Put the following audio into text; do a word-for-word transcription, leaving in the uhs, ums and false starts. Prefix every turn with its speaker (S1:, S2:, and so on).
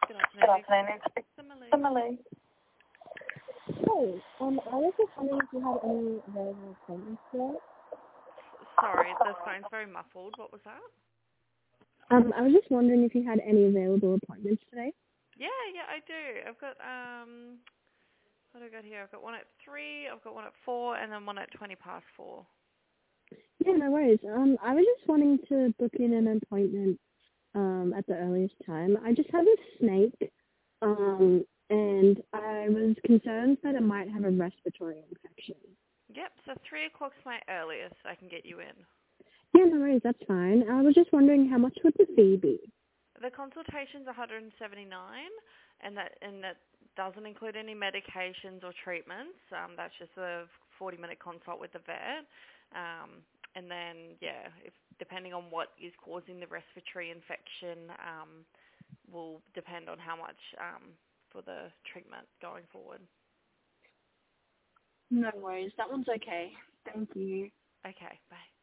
S1: Good
S2: Good
S1: afternoon.
S2: afternoon. It's
S1: Emily.
S2: Emily.
S3: Hey, um, I was just wondering if you had any available appointments today.
S1: Sorry, the phone's very muffled. What was that?
S3: Um, I was just wondering if you had any available appointments today.
S1: Yeah, yeah, I do. I've got, um, what have I got here? I've got one at three, I've got one at four, and then one at twenty past four.
S3: Yeah, no worries. Um, I was just wanting to book in an appointment um, at the earliest time. I just have a snake, um, and I was concerned that it might have a respiratory infection.
S1: Yep, so three o'clock's my earliest I can get you in.
S3: Yeah, no worries, that's fine. I was just wondering how much would the fee be?
S1: The consultation's one hundred seventy-nine, and that and that doesn't include any medications or treatments. Um, that's just a forty-minute consult with the vet. Um, and then, yeah, if depending on what is causing the respiratory infection, um, will depend on how much um, for the treatment going forward.
S3: No worries, that one's okay. Thank you.
S1: Okay, bye.